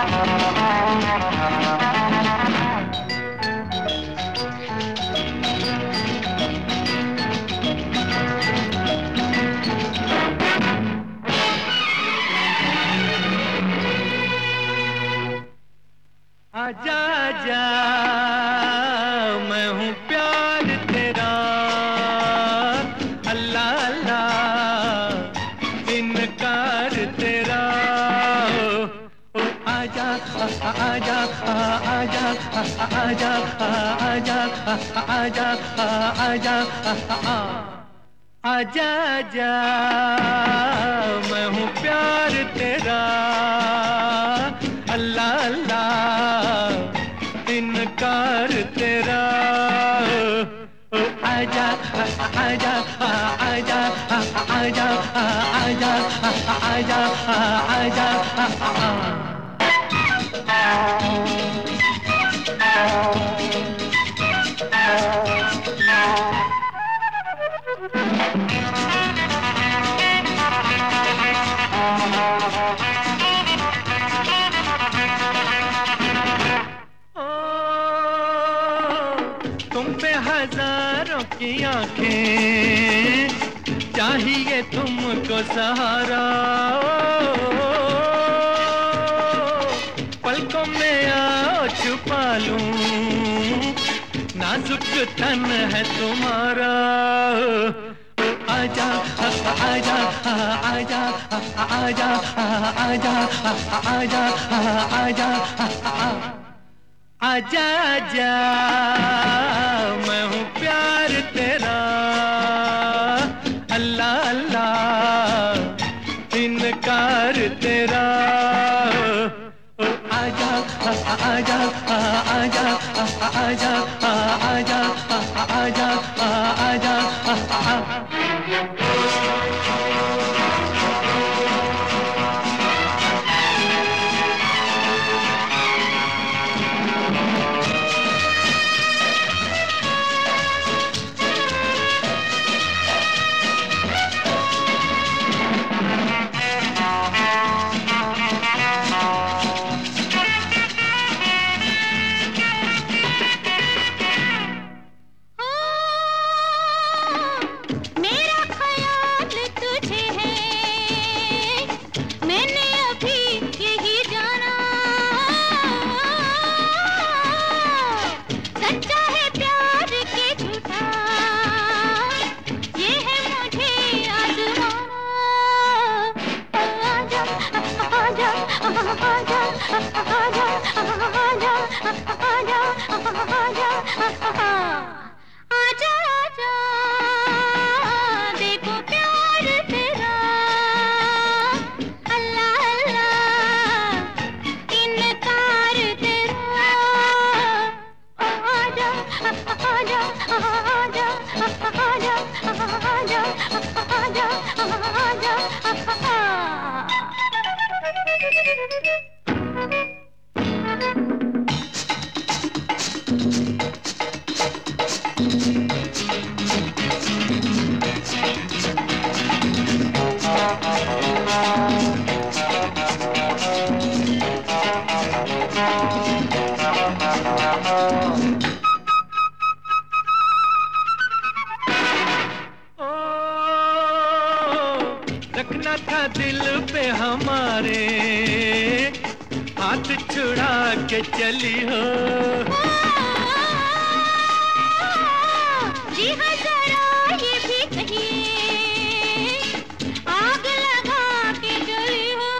आजा आजा मैं हूँ प्यार तेरा, अल्लाह अल्लाह इनकार तेरा। ओ आजा आजा आजा आजा आजा आजा आजा आजा आजा मैं हूँ प्यार तेरा, अल्लाह अल्लाह इनकार तेरा। ओ आजा आजा आजा आजा आजा आजा आजा तुम पे हजारों की आंखें, चाहिए तुमको सहारा। पलकों में आओ छुपा लूं, नाजुक तन है तुम्हारा। आजा आजा आजा आजा आजा आजा आजा आजा आजा मैं हूँ प्यार तेरा, अल्लाह अल्लाह इनकार तेरा। ओ आजा आजा आजा आजा आजा आजा आजा रखना था दिल पे हमारे, हाथ छुड़ा के चली हो। जी हाँ जरा ये भी कहिए, आग लगा के जली हो।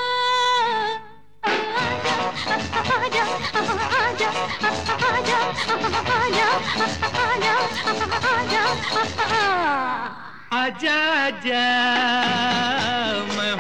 आजा आजा आजा आजा आजा आजा आजा आजा मैं